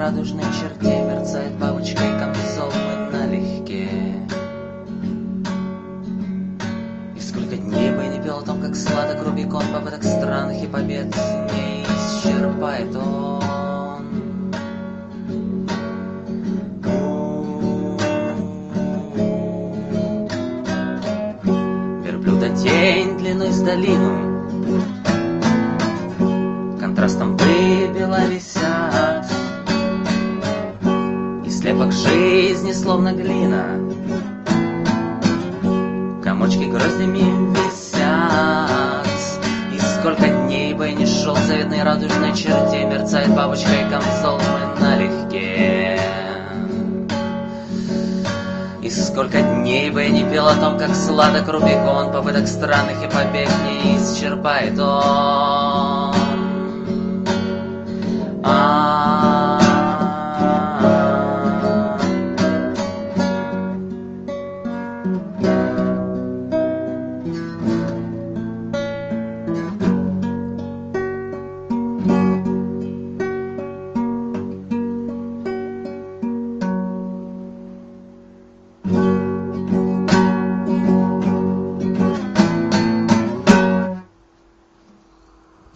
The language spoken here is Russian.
радужной черте мерцает бабочкой камзол мой налегке. И сколько дней бы я не пел о том, как сладок Рубикон, попыток странных и побед не исчерпает он. Верблюда тень длиной с долину контрастом выбила висят, и слепок жизни словно глина комочки гроздями висят. И сколько дней бы я не шел в заветной радужной черте мерцает бабочкой камзол мой налегке. И сколько дней бы я не пел о том, как сладок Рубикон, попыток странных и побег не исчерпает он.